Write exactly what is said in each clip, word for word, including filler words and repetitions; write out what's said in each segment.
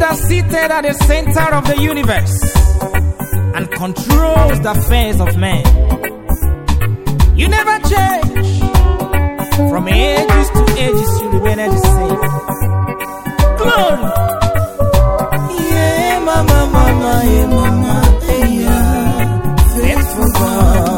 that's seated at the center of the universe and controls the affairs of men. You never change. From ages to ages, you remain the same. Glory. Yeah, mama, mama, yeah, mama, yeah. Faithful God.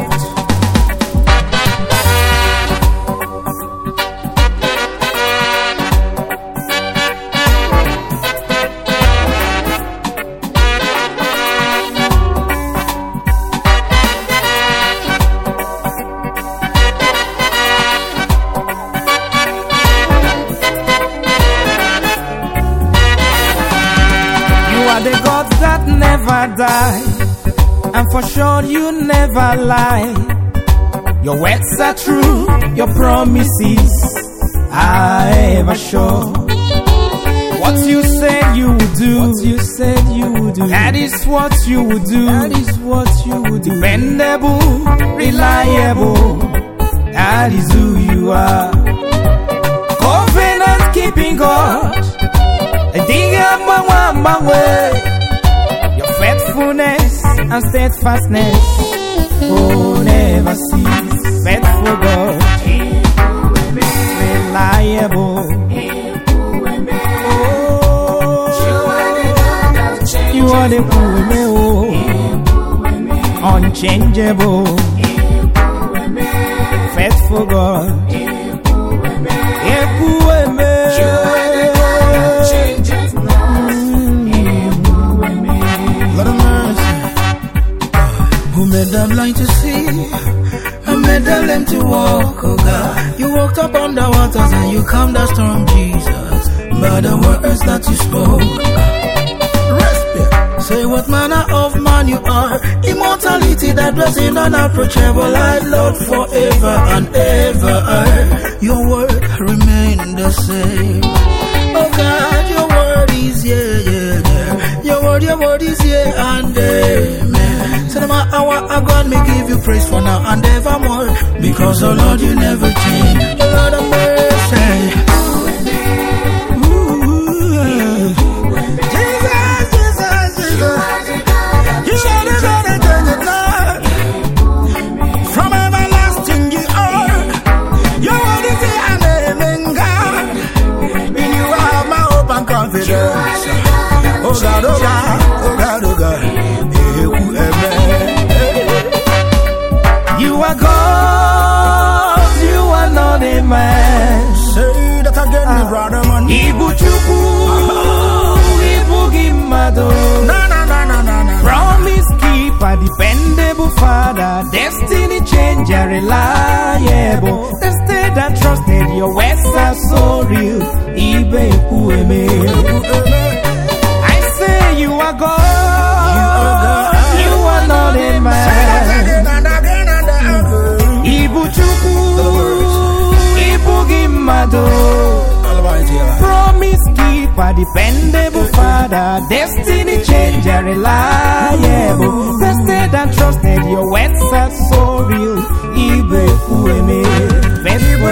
The gods that never die, and for sure you never lie. Your words are true, your promises are ever sure. What you said you would do, what you said you would do, that is what you would do, that is what you would do. Dependable, reliable, that is who you are. Covenant keeping God. Your faithfulness and steadfastness, oh, never cease. Faithful God, reliable. Oh, you are the oh, unchangeable. Faithful God. Who made them blind to see? Who made them lame to walk, oh God? You walked upon the waters and you calmed the storm, Jesus, by the words that you spoke. Respect. Say what manner of man you are. Immortality that was in unapproachable light, Lord, forever and ever. Your word remain the same. Oh God, your word is yeah, yeah, yeah. Your word, your word is yeah and amen. So no matter hour I God may give you praise for now and evermore, because oh Lord you never change. Oh Lord of mercy. Jesus, Jesus, Jesus. You are the God that changes not. From everlasting you are. Your word is yeah and amen, God. In you I have my hope and confidence. Oh God, oh God, oh God, oh God. You are God, you are not a man. Say that again, uh, brother man. Ibu chuku, Ibu gimado. Na na na na na na. Promise keeper, dependable Father, destiny changer, reliable. Tested and trusted, your words are so real. Ibe ueme. I say you are God, you are God, you are not a man. Promise keeper, dependable Father, destiny changer, reliable. Tested and trusted, your words are so real. Ibe ueme.